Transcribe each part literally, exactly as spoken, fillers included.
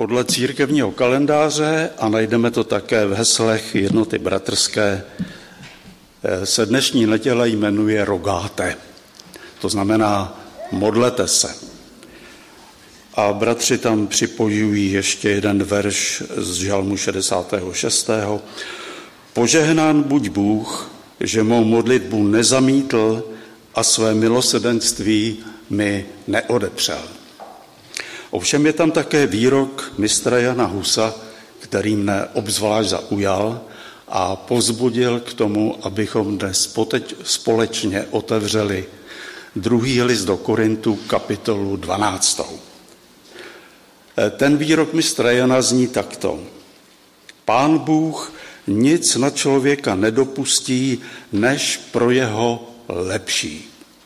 Podle církevního kalendáře, a najdeme to také v heslech Jednoty bratrské, se dnešní neděle jmenuje Rogáte. To znamená modlete se. A bratři tam připojují ještě jeden verš z žalmu šedesátého šestého Požehnán buď Bůh, že mou modlitbu nezamítl a své milosrdenství mi neodepřel. Ovšem je tam také výrok mistra Jana Husa, který mne obzvlášť zaujal a povzbudil k tomu, abychom dnes společně otevřeli druhý list do Korintu, kapitolu dvanáctou. Ten výrok mistra Jana zní takto. Pán Bůh nic na člověka nedopustí, než pro jeho lepší.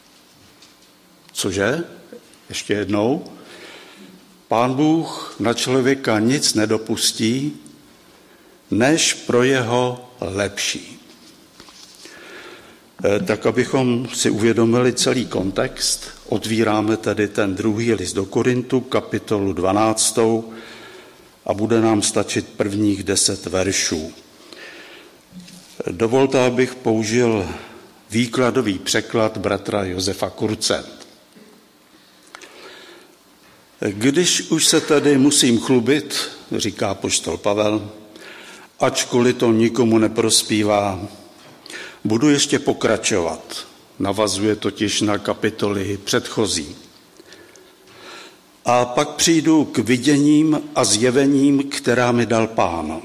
Cože? Ještě jednou. Pán Bůh na člověka nic nedopustí, než pro jeho lepší. Tak abychom si uvědomili celý kontext, otvíráme tedy ten druhý list do Korintu, kapitolu dvanáctou a bude nám stačit prvních deset veršů. Dovolte, abych použil výkladový překlad bratra Josefa Kurce. Když už se tedy musím chlubit, říká apoštol Pavel, ačkoliv to nikomu neprospívá, budu ještě pokračovat. Navazuje totiž na kapitoly předchozí. A pak přijdu k viděním a zjevením, která mi dal Pán.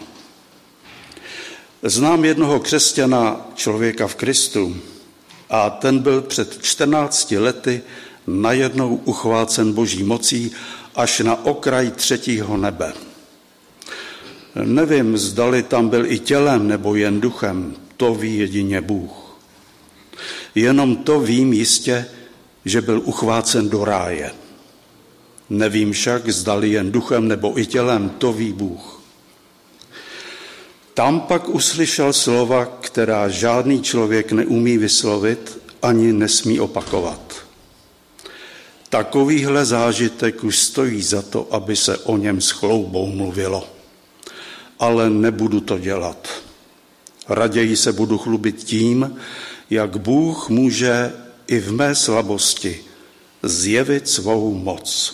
Znám jednoho křesťana, člověka v Kristu, a ten byl před čtrnácti lety najednou uchvácen boží mocí až na okraj třetího nebe. Nevím, zdali tam byl i tělem nebo jen duchem, to ví jedině Bůh. Jenom to vím jistě, že byl uchvácen do ráje. Nevím však, zdali jen duchem nebo i tělem, to ví Bůh. Tam pak uslyšel slova, která žádný člověk neumí vyslovit ani nesmí opakovat. Takovýhle zážitek už stojí za to, aby se o něm s chloubou mluvilo. Ale nebudu to dělat. Raději se budu chlubit tím, jak Bůh může i v mé slabosti zjevit svou moc.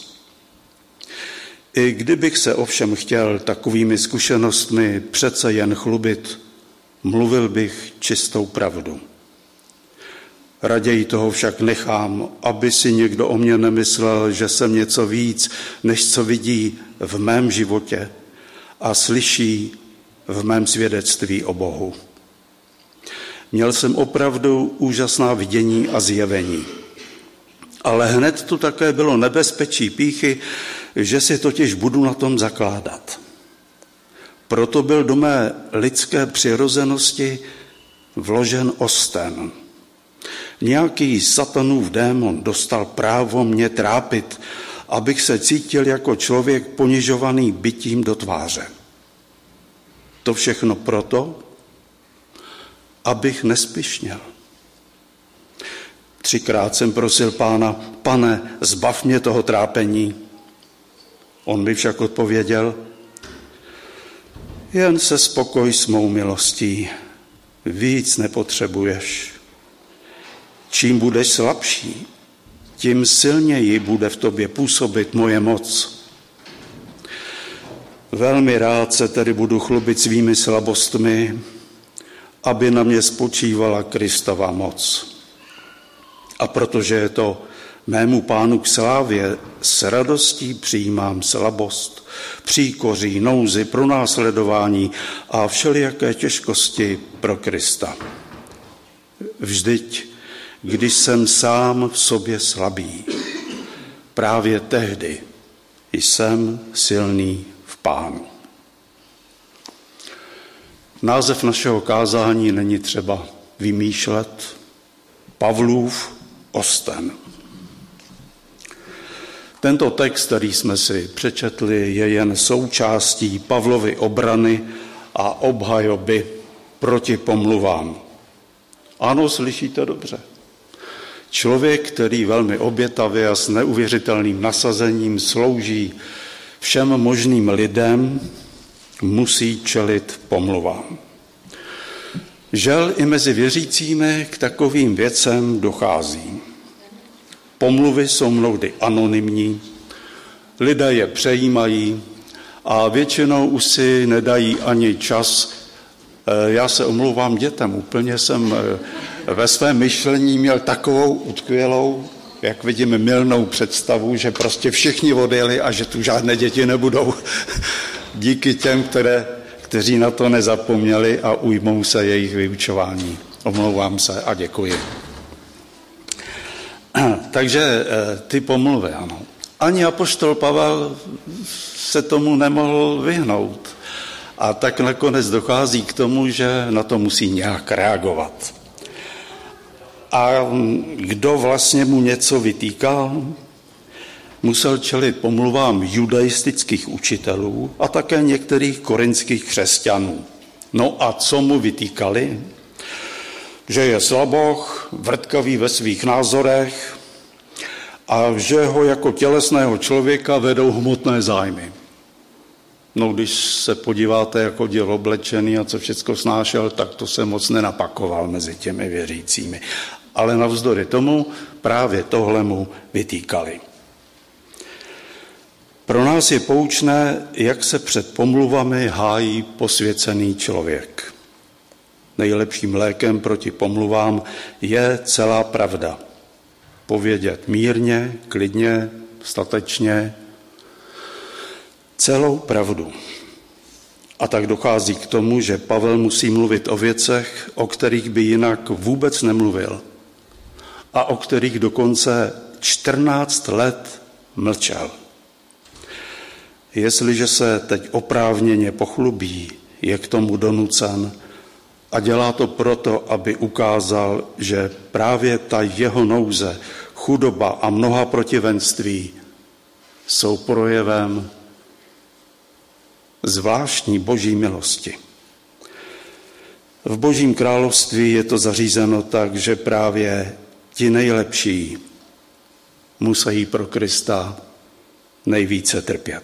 I kdybych se ovšem chtěl takovými zkušenostmi přece jen chlubit, mluvil bych čistou pravdu. Raději toho však nechám, aby si někdo o mě nemyslel, že jsem něco víc, než co vidí v mém životě a slyší v mém svědectví o Bohu. Měl jsem opravdu úžasná vidění a zjevení. Ale hned tu také bylo nebezpečí pýchy, že si totiž budu na tom zakládat. Proto byl do mé lidské přirozenosti vložen osten. Nějaký satanův démon dostal právo mě trápit, abych se cítil jako člověk ponižovaný bitím do tváře. To všechno proto, abych nespišněl. Třikrát jsem prosil Pána, Pane, zbav mě toho trápení. On mi však odpověděl, jen se spokoj s mou milostí, víc nepotřebuješ. Čím budeš slabší, tím silněji bude v tobě působit moje moc. Velmi rád se tedy budu chlubit svými slabostmi, aby na mě spočívala Kristova moc. A protože je to mému Pánu k slávě, s radostí přijímám slabost, příkoří, nouzi, pronásledování a všelijaké těžkosti pro Krista. Vždyť, když jsem sám v sobě slabý, právě tehdy jsem silný v Pánu. Název našeho kázání není třeba vymýšlet. Pavlův osten. Tento text, který jsme si přečetli, je jen součástí Pavlovy obrany a obhajoby proti pomluvám. Ano, slyšíte dobře. Člověk, který velmi obětavě a s neuvěřitelným nasazením slouží všem možným lidem musí čelit pomluvám. Žel i mezi věřícími k takovým věcem dochází. Pomluvy jsou mnohdy anonymní, lidé je přejímají a většinou už si nedají ani čas. Já se omlouvám dětem, úplně jsem ve svém myšlení měl takovou utkvělou, jak vidíme, mylnou představu, že prostě všichni odjeli a že tu žádné děti nebudou. Díky těm, které, kteří na to nezapomněli a ujmou se jejich vyučování. Omlouvám se a děkuji. Takže ty pomluvy, ano. Ani apoštol Pavel se tomu nemohl vyhnout. A tak nakonec dochází k tomu, že na to musí nějak reagovat. A kdo vlastně mu něco vytýkal? Musel čelit pomluvám judaistických učitelů a také některých korinských křesťanů. No a co mu vytýkali? Že je slaboch, vrtkavý ve svých názorech a že ho jako tělesného člověka vedou hmotné zájmy. No, když se podíváte, jak chodil oblečený a co všecko snášel, tak to se moc nenapakoval mezi těmi věřícími. Ale navzdory tomu právě tohle mu vytýkali. Pro nás je poučné, jak se před pomluvami hájí posvěcený člověk. Nejlepším lékem proti pomluvám je celá pravda. Povědět mírně, klidně, statečně, celou pravdu. A tak dochází k tomu, že Pavel musí mluvit o věcech, o kterých by jinak vůbec nemluvil a o kterých dokonce čtrnáct let mlčel. Jestliže se teď oprávněně pochlubí, je k tomu donucen a dělá to proto, aby ukázal, že právě ta jeho nouze, chudoba a mnoha protivenství jsou projevem zvláštní boží milosti. V Božím království je to zařízeno tak, že právě ti nejlepší musí pro Krista nejvíce trpět.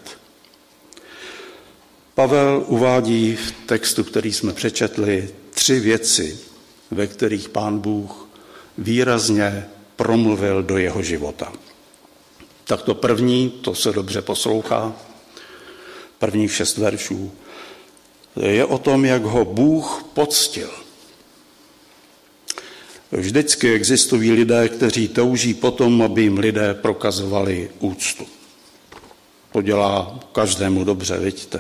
Pavel uvádí v textu, který jsme přečetli, tři věci, ve kterých Pán Bůh výrazně promluvil do jeho života. Tak to první, to se dobře poslouchá, prvních šest veršů, je o tom, jak ho Bůh poctil. Vždycky existují lidé, kteří touží potom, aby jim lidé prokazovali úctu. To dělá každému dobře, vidíte.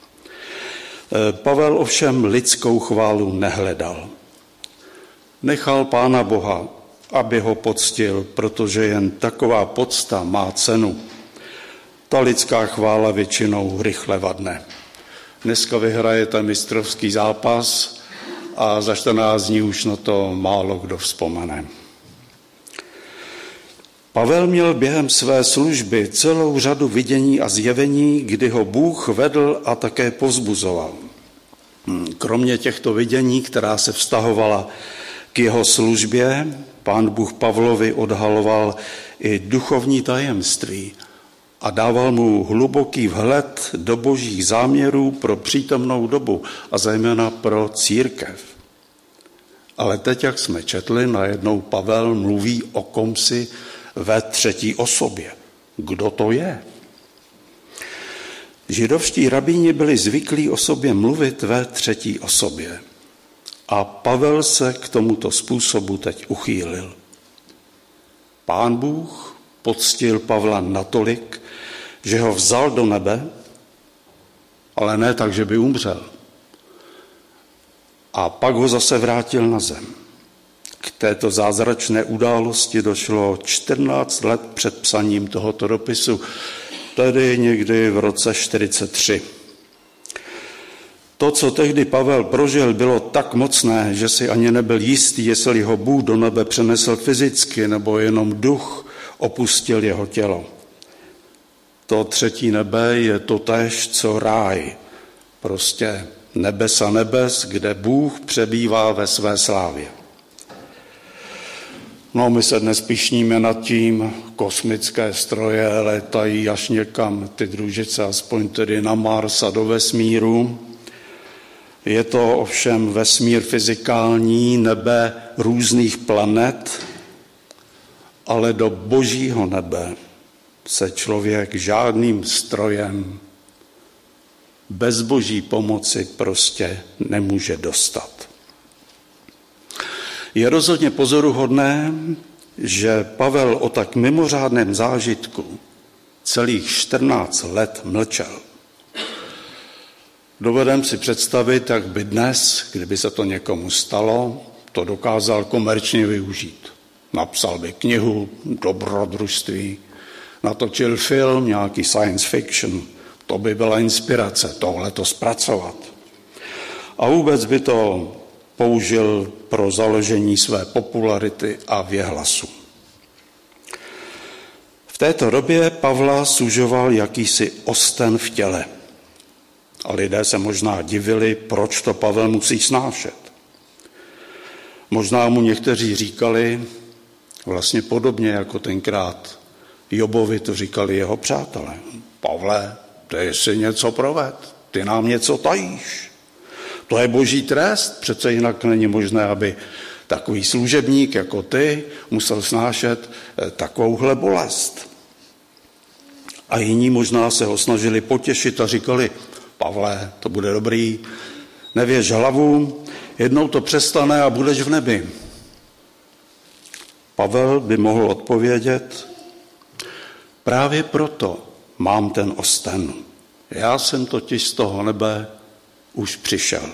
Pavel ovšem lidskou chválu nehledal. Nechal Pána Boha, aby ho poctil, protože jen taková pocta má cenu. Ta lidská chvála většinou rychle vadne. Dneska vyhrajete mistrovský zápas a za čtrnáct dní už na to málo kdo vzpomene. Pavel měl během své služby celou řadu vidění a zjevení, kdy ho Bůh vedl a také povzbuzoval. Kromě těchto vidění, která se vztahovala k jeho službě, Pán Bůh Pavlovi odhaloval i duchovní tajemství a dával mu hluboký vhled do božích záměrů pro přítomnou dobu a zejména pro církev. Ale teď, jak jsme četli, najednou Pavel mluví o komsi ve třetí osobě. Kdo to je? Židovští rabíni byli zvyklí o sobě mluvit ve třetí osobě. A Pavel se k tomuto způsobu teď uchýlil. Pán Bůh poctil Pavla natolik, že ho vzal do nebe, ale ne tak, že by umřel. A pak ho zase vrátil na zem. K této zázračné události došlo čtrnáct let před psaním tohoto dopisu, tedy někdy v roce čtyřicet tři. To, co tehdy Pavel prožil, bylo tak mocné, že si ani nebyl jistý, jestli ho Bůh do nebe přenesl fyzicky, nebo jenom duch opustil jeho tělo. To třetí nebe je totéž, co ráj. Prostě nebesa nebes, kde Bůh přebývá ve své slávě. No, my se dnes pyšníme nad tím, kosmické stroje létají až někam, ty družice, aspoň tedy na Mars a do vesmíru. Je to ovšem vesmír fyzikální, nebe různých planet, ale do božího nebe se člověk žádným strojem bez boží pomoci prostě nemůže dostat. Je rozhodně pozoruhodné, že Pavel o tak mimořádném zážitku celých čtrnáct let mlčel. Dovedem si představit, jak by dnes, kdyby se to někomu stalo, to dokázal komerčně využít. Napsal by knihu, dobrodružství, natočil film, nějaký science fiction. To by byla inspirace, tohle to zpracovat. A vůbec by to použil pro založení své popularity a věhlasu. V této době Pavla sužoval jakýsi osten v těle. A lidé se možná divili, proč to Pavel musí snášet. Možná mu někteří říkali, vlastně podobně jako tenkrát Jobovi to říkali jeho přátelé. Pavle, ty si něco proved, ty nám něco tajíš. To je boží trest, přece jinak není možné, aby takový služebník jako ty musel snášet takovouhle bolest. A jiní možná se ho snažili potěšit a říkali, Pavle, to bude dobrý, nevěž hlavu, jednou to přestane a budeš v nebi. Pavel by mohl odpovědět, právě proto mám ten osten. Já jsem totiž z toho nebe už přišel.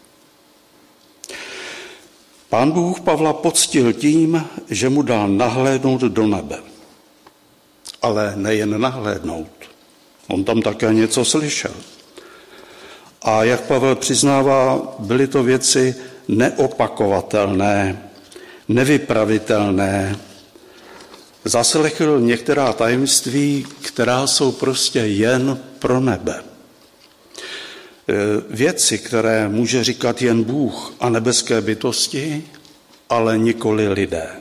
Pán Bůh Pavla poctil tím, že mu dal nahlédnout do nebe. Ale nejen nahlédnout, on tam také něco slyšel. A jak Pavel přiznává, byly to věci neopakovatelné, nevypravitelné. Zaslechl některá tajemství, která jsou prostě jen pro nebe. Věci, které může říkat jen Bůh a nebeské bytosti, ale nikoli lidé.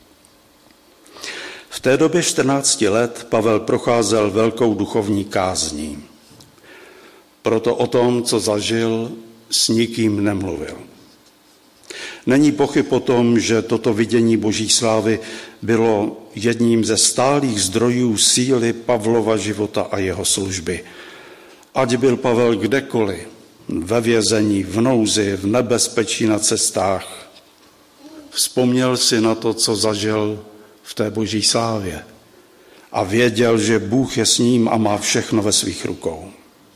V té době čtrnácti let Pavel procházel velkou duchovní kázní. Proto o tom, co zažil, s nikým nemluvil. Není pochyb o tom, že toto vidění boží slávy bylo jedním ze stálých zdrojů síly Pavlova života a jeho služby. Ať byl Pavel kdekoliv, ve vězení, v nouzi, v nebezpečí na cestách, vzpomněl si na to, co zažil v té boží slávě a věděl, že Bůh je s ním a má všechno ve svých rukou.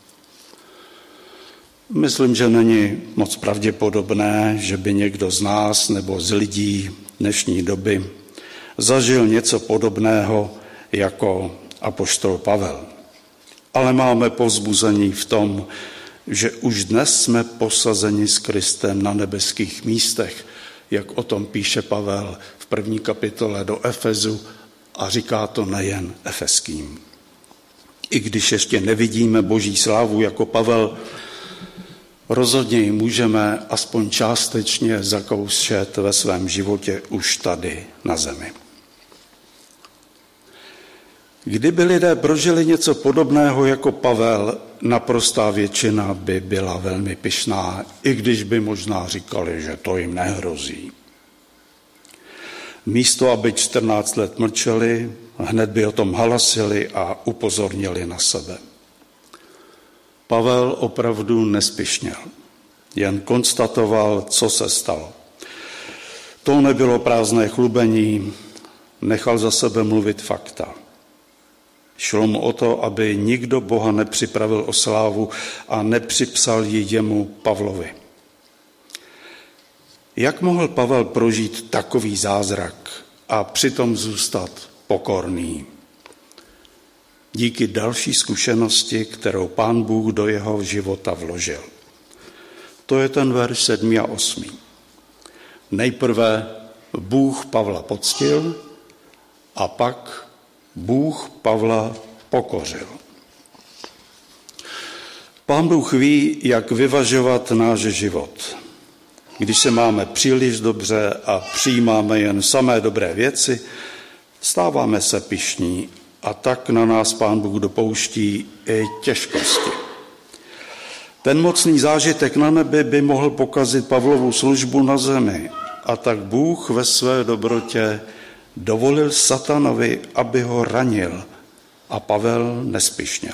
Myslím, že není moc pravděpodobné, že by někdo z nás nebo z lidí dnešní doby zažil něco podobného jako apoštol Pavel. Ale máme povzbuzení v tom, že už dnes jsme posazeni s Kristem na nebeských místech, jak o tom píše Pavel v první kapitole do Efezu a říká to nejen efeským. I když ještě nevidíme boží slávu jako Pavel, rozhodně ji můžeme aspoň částečně zakoušet ve svém životě už tady na zemi. Kdyby lidé prožili něco podobného jako Pavel, naprostá většina by byla velmi pyšná, i když by možná říkali, že to jim nehrozí. Místo, aby čtrnáct let mlčeli, hned by o tom halasili a upozornili na sebe. Pavel opravdu nespyšněl, jen konstatoval, co se stalo. To nebylo prázdné chlubení, nechal za sebe mluvit fakta. Šlo mu o to, aby nikdo Boha nepřipravil o slávu a nepřipsal ji jemu Pavlovi. Jak mohl Pavel prožít takový zázrak a přitom zůstat pokorný? Díky další zkušenosti, kterou Pán Bůh do jeho života vložil. To je ten verš sedmý a osmý. Nejprve Bůh Pavla poctil a pak Bůh Pavla pokořil. Pán Bůh ví, jak vyvažovat náš život. Když se máme příliš dobře a přijímáme jen samé dobré věci, stáváme se pyšní a tak na nás Pán Bůh dopouští i těžkosti. Ten mocný zážitek na nebi by mohl pokazit Pavlovu službu na zemi a tak Bůh ve své dobrotě dovolil satanovi, aby ho ranil a Pavel nespyšněl.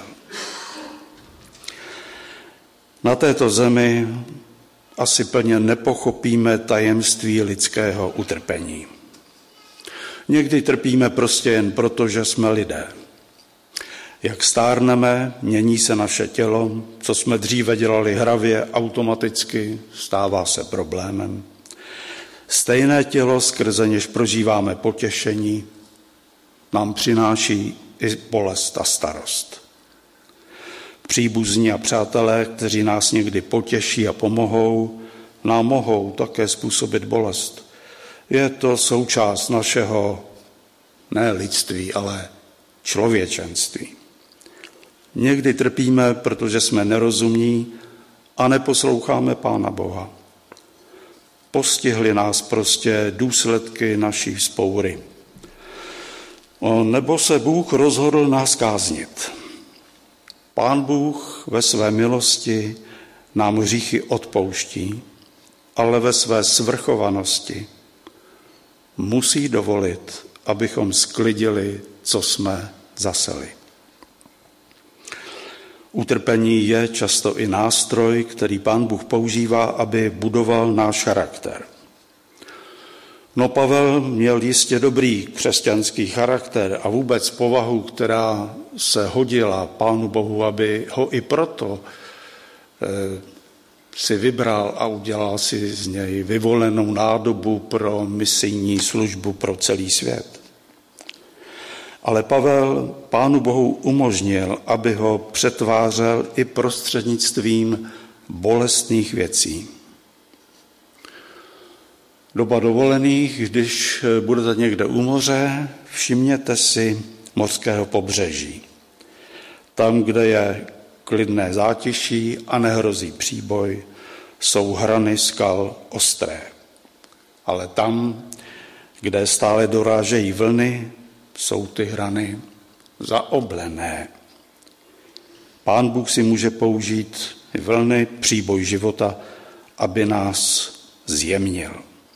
Na této zemi asi plně nepochopíme tajemství lidského utrpení. Někdy trpíme prostě jen proto, že jsme lidé. Jak stárneme, mění se naše tělo, co jsme dříve dělali hravě, automaticky stává se problémem. Stejné tělo, skrze něž prožíváme potěšení, nám přináší i bolest a starost. Příbuzní a přátelé, kteří nás někdy potěší a pomohou, nám mohou také způsobit bolest. Je to součást našeho ne lidství, ale člověčenství. Někdy trpíme, protože jsme nerozumní a neposloucháme Pána Boha. Postihly nás prostě důsledky naší vzpoury. Nebo se Bůh rozhodl nás káznit. Pán Bůh ve své milosti nám hříchy odpouští, ale ve své svrchovanosti musí dovolit, abychom sklidili, co jsme zaseli. Utrpení je často i nástroj, který Pán Bůh používá, aby budoval náš charakter. No Pavel měl jistě dobrý křesťanský charakter a vůbec povahu, která se hodila Pánu Bohu, aby ho i proto eh, si vybral a udělal si z něj vyvolenou nádobu pro misijní službu pro celý svět. Ale Pavel Pánu Bohu umožnil, aby ho přetvářel i prostřednictvím bolestných věcí. Doba dovolených, když budete někde u moře, všimněte si mořského pobřeží. Tam, kde je klidné zátiší a nehrozí příboj, jsou hrany skal ostré. Ale tam, kde stále dorážejí vlny, jsou ty hrany zaoblené. Pán Bůh si může použít vlny, příboj života, aby nás zjemnil.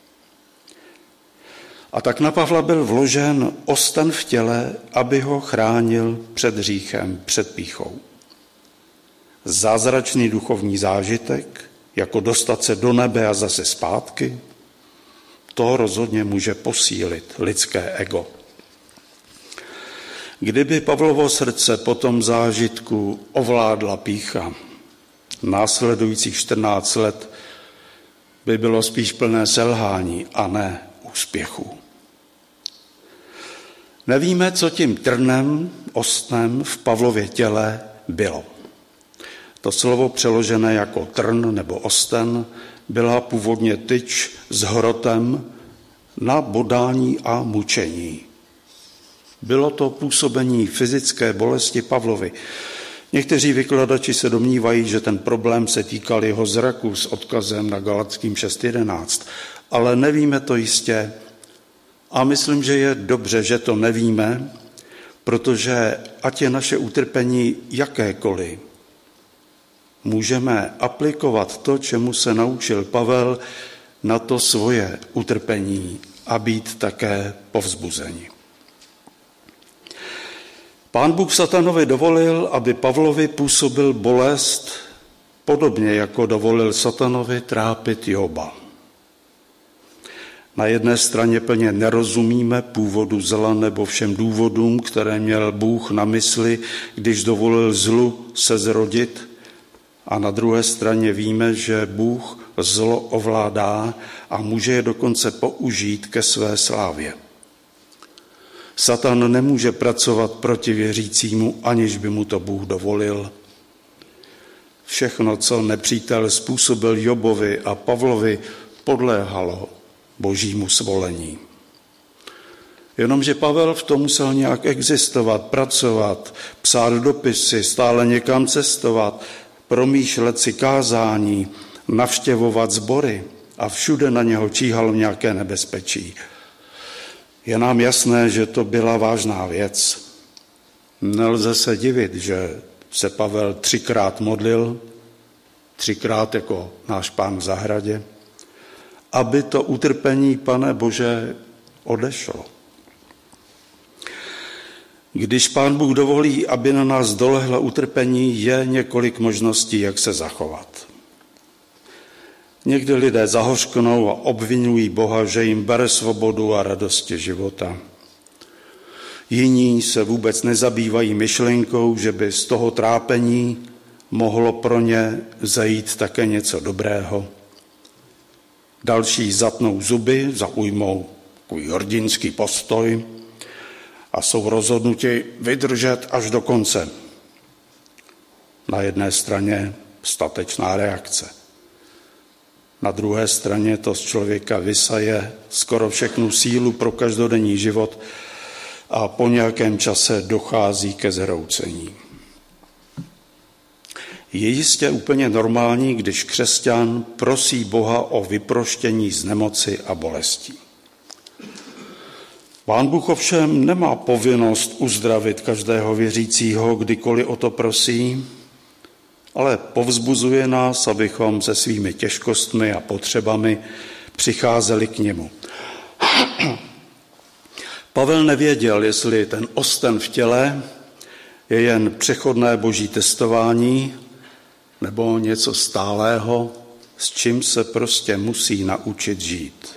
A tak na Pavla byl vložen osten v těle, aby ho chránil před hříchem, před pýchou. Zázračný duchovní zážitek, jako dostat se do nebe a zase zpátky, to rozhodně může posílit lidské ego. Kdyby Pavlovo srdce po tom zážitku ovládla pýcha, následujících čtrnáct let by bylo spíš plné selhání a ne úspěchu. Nevíme, co tím trnem, ostnem v Pavlově těle bylo. To slovo přeložené jako trn nebo osten byla původně tyč s hrotem na bodání a mučení. Bylo to působení fyzické bolesti Pavlovi. Někteří vykladači se domnívají, že ten problém se týkal jeho zraku s odkazem na Galatským šest jedenáct, ale nevíme to jistě a myslím, že je dobře, že to nevíme, protože ať je naše utrpení jakékoliv, můžeme aplikovat to, čemu se naučil Pavel, na to svoje utrpení a být také povzbuzeni. Pán Bůh satanovi dovolil, aby Pavlovi působil bolest, podobně jako dovolil satanovi trápit Joba. Na jedné straně plně nerozumíme původu zla nebo všem důvodům, které měl Bůh na mysli, když dovolil zlu se zrodit, a na druhé straně víme, že Bůh zlo ovládá a může je dokonce použít ke své slávě. Satan nemůže pracovat proti věřícímu, aniž by mu to Bůh dovolil. Všechno, co nepřítel způsobil Jobovi a Pavlovi, podléhalo Božímu svolení. Jenomže Pavel v tom musel nějak existovat, pracovat, psát dopisy, stále někam cestovat, promýšlet si kázání, navštěvovat sbory a všude na něho číhalo nějaké nebezpečí. Je nám jasné, že to byla vážná věc. Nelze se divit, že se Pavel třikrát modlil, třikrát jako náš Pán v zahradě, aby to utrpení, Pane Bože, odešlo. Když Pán Bůh dovolí, aby na nás dolehlo utrpení, je několik možností, jak se zachovat. Někdy lidé zahořknou a obvinují Boha, že jim bere svobodu a radosti života. Jiní se vůbec nezabývají myšlenkou, že by z toho trápení mohlo pro ně zajít také něco dobrého. Další zatnou zuby, zaujmou takový hrdinský postoj a jsou rozhodnuti vydržet až do konce. Na jedné straně statečná reakce. Na druhé straně to z člověka vysaje skoro všechnu sílu pro každodenní život a po nějakém čase dochází ke zhroucení. Je jistě úplně normální, když křesťan prosí Boha o vyproštění z nemoci a bolestí. Pán Bůh ovšem nemá povinnost uzdravit každého věřícího, kdykoliv o to prosí, ale povzbuzuje nás, abychom se svými těžkostmi a potřebami přicházeli k němu. Pavel nevěděl, jestli ten osten v těle je jen přechodné boží testování nebo něco stálého, s čím se prostě musí naučit žít.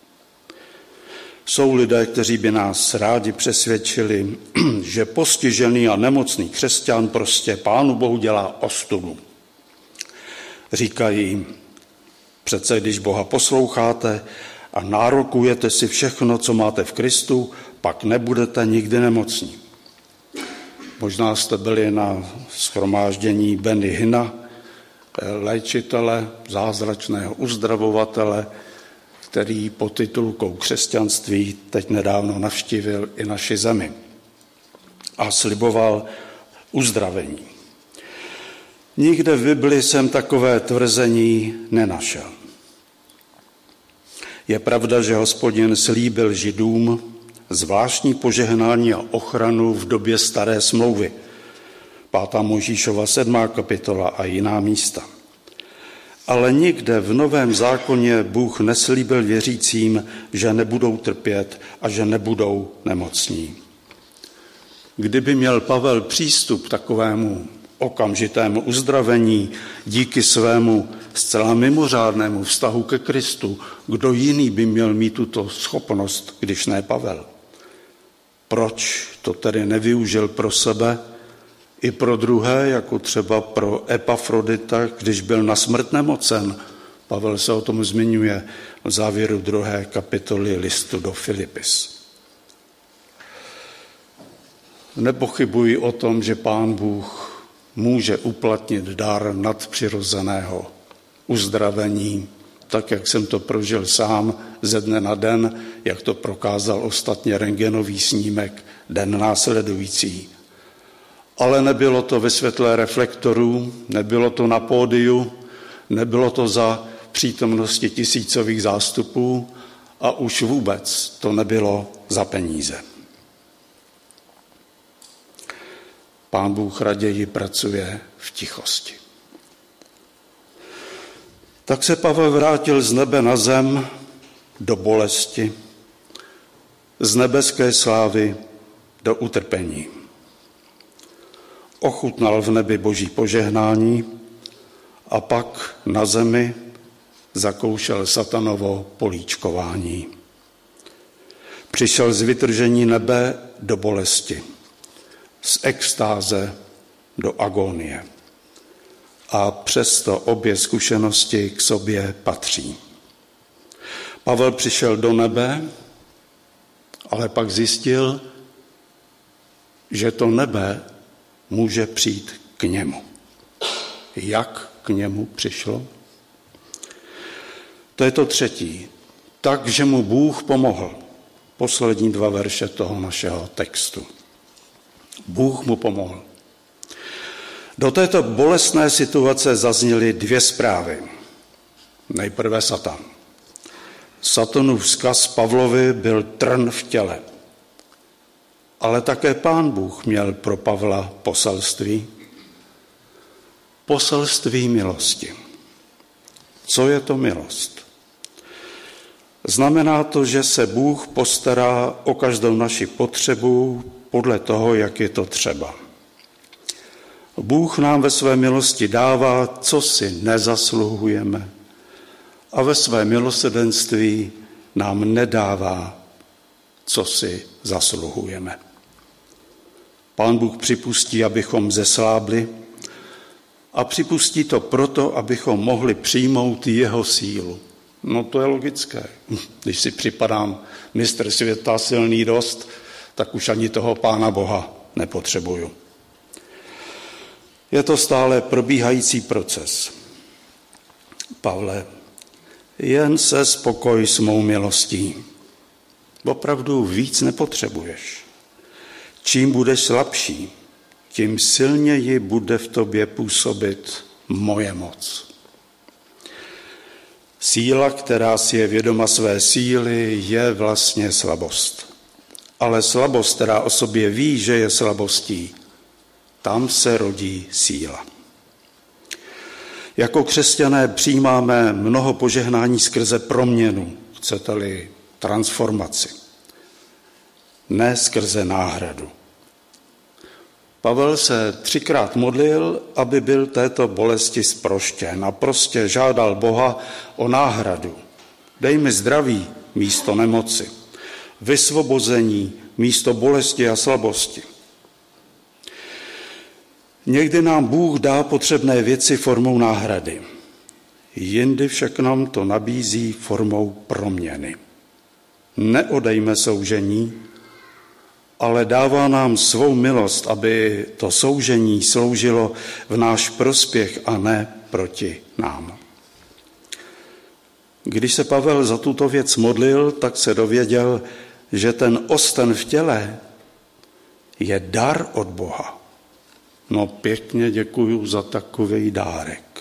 Jsou lidé, kteří by nás rádi přesvědčili, že postižený a nemocný křesťan prostě Pánu Bohu dělá ostudu. Říkají, přece když Boha posloucháte a nárokujete si všechno, co máte v Kristu, pak nebudete nikdy nemocní. Možná jste byli na shromáždění Benny Hinna, léčitele, zázračného uzdravovatele, který pod titulkou křesťanství teď nedávno navštívil i naši zemi a sliboval uzdravení. Nikde v Bibli jsem takové tvrzení nenašel. Je pravda, že Hospodin slíbil Židům zvláštní požehnání a ochranu v době staré smlouvy. pátá Mojžíšova sedmá kapitola a jiná místa. Ale nikde v Novém zákoně Bůh neslíbil věřícím, že nebudou trpět a že nebudou nemocní. Kdyby měl Pavel přístup k takovému okamžitému uzdravení díky svému zcela mimořádnému vztahu ke Kristu, kdo jiný by měl mít tuto schopnost, když ne Pavel? Proč to tedy nevyužil pro sebe i pro druhé, jako třeba pro Epafrodita, když byl na smrt nemocen? Pavel se o tom zmiňuje v závěru druhé kapitoly listu do Filipis. Nepochybuji o tom, že Pán Bůh může uplatnit dar nadpřirozeného uzdravení, tak jak jsem to prožil sám ze dne na den, jak to prokázal ostatně rentgenový snímek den následující. Ale nebylo to ve světle reflektorů, nebylo to na pódiu, nebylo to za přítomnosti tisícových zástupů a už vůbec to nebylo za peníze. Pán Bůh raději pracuje v tichosti. Tak se Pavel vrátil z nebe na zem do bolesti, z nebeské slávy do utrpení. Ochutnal v nebi boží požehnání a pak na zemi zakoušel satanovo políčkování. Přišel z vytržení nebe do bolesti, z extáze do agonie. A přesto obě zkušenosti k sobě patří. Pavel přišel do nebe, ale pak zjistil, že to nebe může přijít k němu. Jak k němu přišlo? To je to třetí. Takže mu Bůh pomohl. Poslední dva verše toho našeho textu. Bůh mu pomohl. Do této bolestné situace zazněly dvě zprávy. Nejprve Satan. Satanův vzkaz Pavlovi byl trn v těle. Ale také Pán Bůh měl pro Pavla poselství. Poselství milosti. Co je to milost? Znamená to, že se Bůh postará o každou naši potřebu podle toho, jak je to třeba. Bůh nám ve své milosti dává, co si nezasluhujeme, a ve své milosrdenství nám nedává, co si zasluhujeme. Pán Bůh připustí, abychom zeslábli, a připustí to proto, abychom mohli přijmout jeho sílu. No to je logické. Když si připadám mistr světa silný dost, tak už ani toho Pána Boha nepotřebuju. Je to stále probíhající proces. Pavle, jen se spokoj s mou milostí. Opravdu víc nepotřebuješ. Čím budeš slabší, tím silněji bude v tobě působit moje moc. Síla, která si je vědoma své síly, je vlastně slabost. Ale slabost, která o sobě ví, že je slabostí, tam se rodí síla. Jako křesťané přijímáme mnoho požehnání skrze proměnu, chcete-li transformaci, ne skrze náhradu. Pavel se třikrát modlil, aby byl této bolesti zproštěn, a prostě žádal Boha o náhradu. Dej mi zdraví místo nemoci, vysvobození místo bolesti a slabosti. Někdy nám Bůh dá potřebné věci formou náhrady, jindy však nám to nabízí formou proměny. Neodejme soužení, ale dává nám svou milost, aby to soužení sloužilo v náš prospěch a ne proti nám. Když se Pavel za tuto věc modlil, tak se dověděl, že ten osten v těle je dar od Boha. No pěkně děkuju za takový dárek.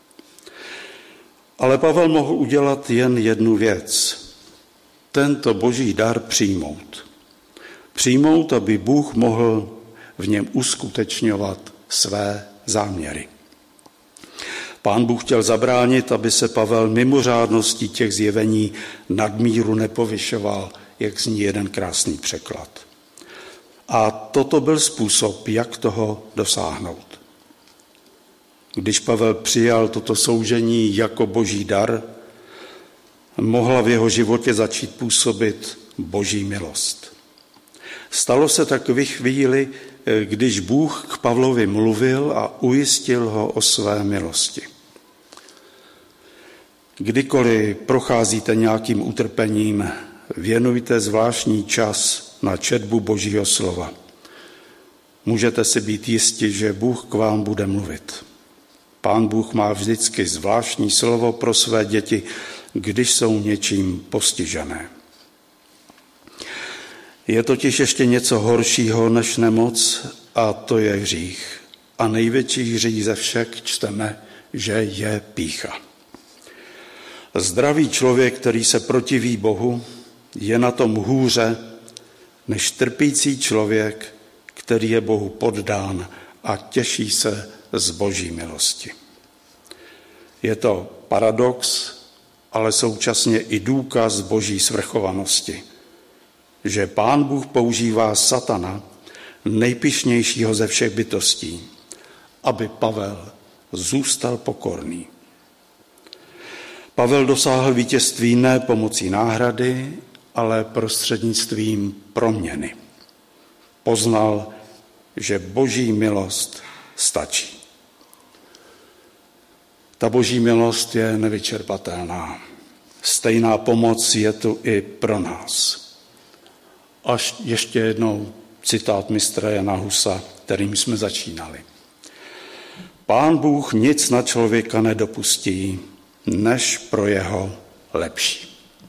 Ale Pavel mohl udělat jen jednu věc. Tento boží dar přijmout. Přijmout, aby Bůh mohl v něm uskutečňovat své záměry. Pán Bůh chtěl zabránit, aby se Pavel mimořádností těch zjevení nadmíru nepovyšoval, jak zní jeden krásný překlad. A toto byl způsob, jak toho dosáhnout. Když Pavel přijal toto soužení jako boží dar, mohla v jeho životě začít působit boží milost. Stalo se tak v chvíli, když Bůh k Pavlovi mluvil a ujistil ho o své milosti. Kdykoliv procházíte nějakým utrpením, věnujte zvláštní čas na četbu Božího slova. Můžete si být jisti, že Bůh k vám bude mluvit. Pán Bůh má vždycky zvláštní slovo pro své děti, když jsou něčím postižené. Je totiž ještě něco horšího než nemoc, a to je hřích. A největší hřích ze všech čteme, že je pýcha. Zdravý člověk, který se protiví Bohu, je na tom hůře než trpící člověk, který je Bohu poddán a těší se z boží milosti. Je to paradox, ale současně i důkaz boží svrchovanosti, že Pán Bůh používá satana, nejpyšnějšího ze všech bytostí, aby Pavel zůstal pokorný. Pavel dosáhl vítězství ne pomocí náhrady, ale prostřednictvím proměny. Poznal, že boží milost stačí. Ta boží milost je nevyčerpatelná. Stejná pomoc je tu i pro nás. Až ještě jednou citát mistra Jana Husa, kterým jsme začínali. Pán Bůh nic na člověka nedopustí, než pro jeho lepší.